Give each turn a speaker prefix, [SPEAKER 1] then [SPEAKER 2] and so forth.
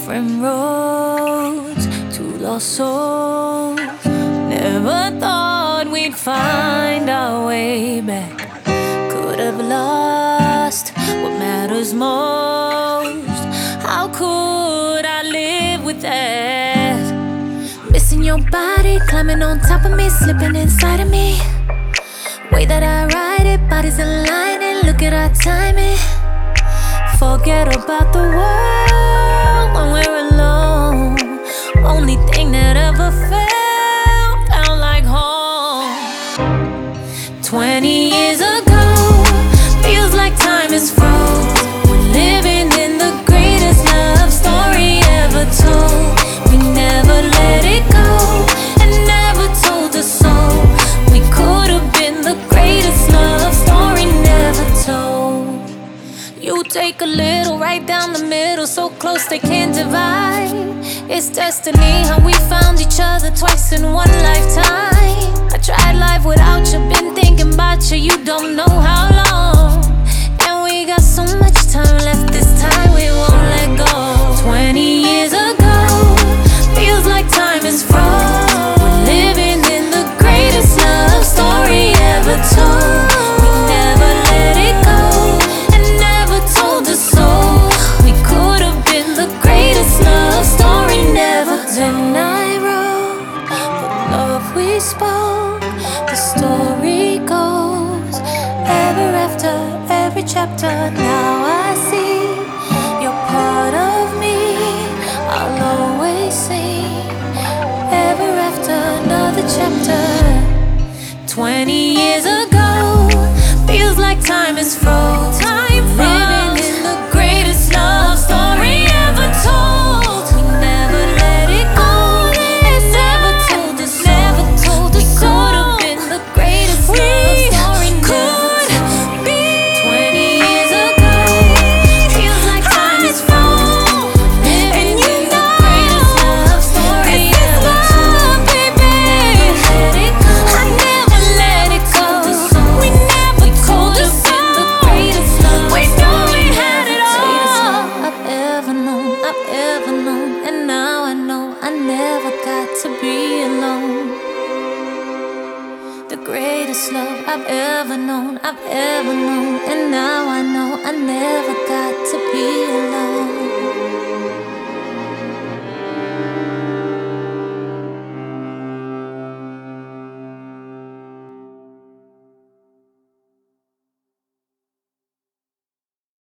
[SPEAKER 1] different roads, two lost souls. Never thought we'd find our way back. Could have lost what matters most. How could I live with that? Missing your body, climbing on top of me, slipping inside of me. Way that I ride it, bodies aligning, look at our timing. Forget about the world when we're alone. Only thing that ever felt like home. 20 years ago, feels like time is froze. We're living in the greatest love story ever told. We never let it go and never told us so. We could have been the greatest love story never told. You take a little right down the middle, so close they can't divide. It's destiny how we found each other twice in one lifetime. I tried life without you, been thinking about you, you don't know how long. And we got so much time left, this time we won't let go. 20 years ago, feels like time is froze. We're living in the greatest love story ever told. We never let it go and never told us so. We could have been the greatest love story never told. Then I wrote the love we spoke. The story goes ever after every chapter. Now I see you're part of me. I'll always sing ever after another chapter. 20 years ago, feels like time is froze. Time living in the greatest love story ever told. We never let it go. It's never told us. Never told us. We could have been the greatest love story never told. 20 years ago, feels like time is froze. Living in the greatest love story ever told. Never let it go. I never let it go. We never told us so. We know we had it all. I've ever known, I've ever known, and now I know I never got to be alone. The greatest love I've ever known, I've ever known, and now I know I never got to be alone.